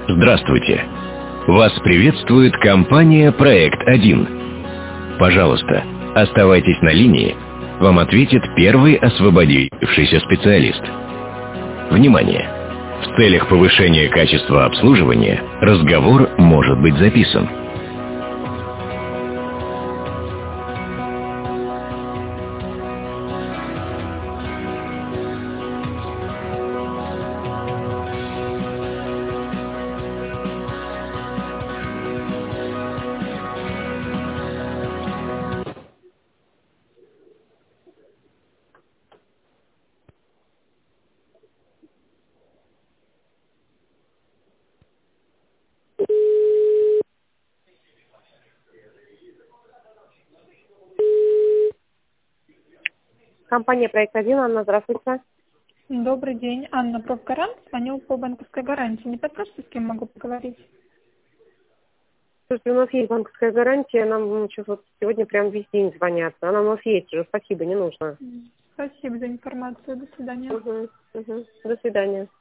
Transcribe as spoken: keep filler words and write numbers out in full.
Здравствуйте! Вас приветствует компания «Проект один». Пожалуйста, оставайтесь на линии. Вам ответит первый освободившийся специалист. Внимание! В целях повышения качества обслуживания разговор может быть записан. Компания «Проект один», Анна, здравствуйте. Добрый день, Анна Профгарант. Звоню по банковской гарантии. Не подскажете, с кем могу поговорить? Слушайте, у нас есть банковская гарантия, нам ну, сейчас вот сегодня прям весь день звонят. Она у нас есть уже, спасибо, не нужно. Спасибо за информацию. До свидания. Угу, угу. До свидания.